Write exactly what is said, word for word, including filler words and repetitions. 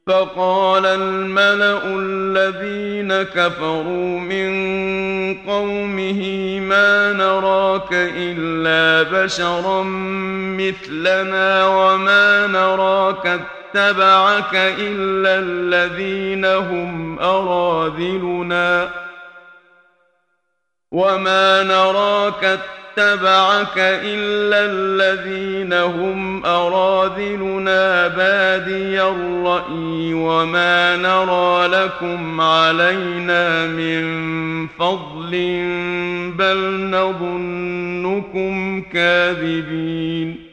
فقال الملأ الذين كفروا من قومه ما نراك إلا بشرا مثلنا وما نراك اتبعك إلا الذين هم أراذلنا وما نراك اتبعك إلا الذين هم أراذلنا بادي الرأي وما نرى لكم علينا من فضل بل نظنكم كاذبين.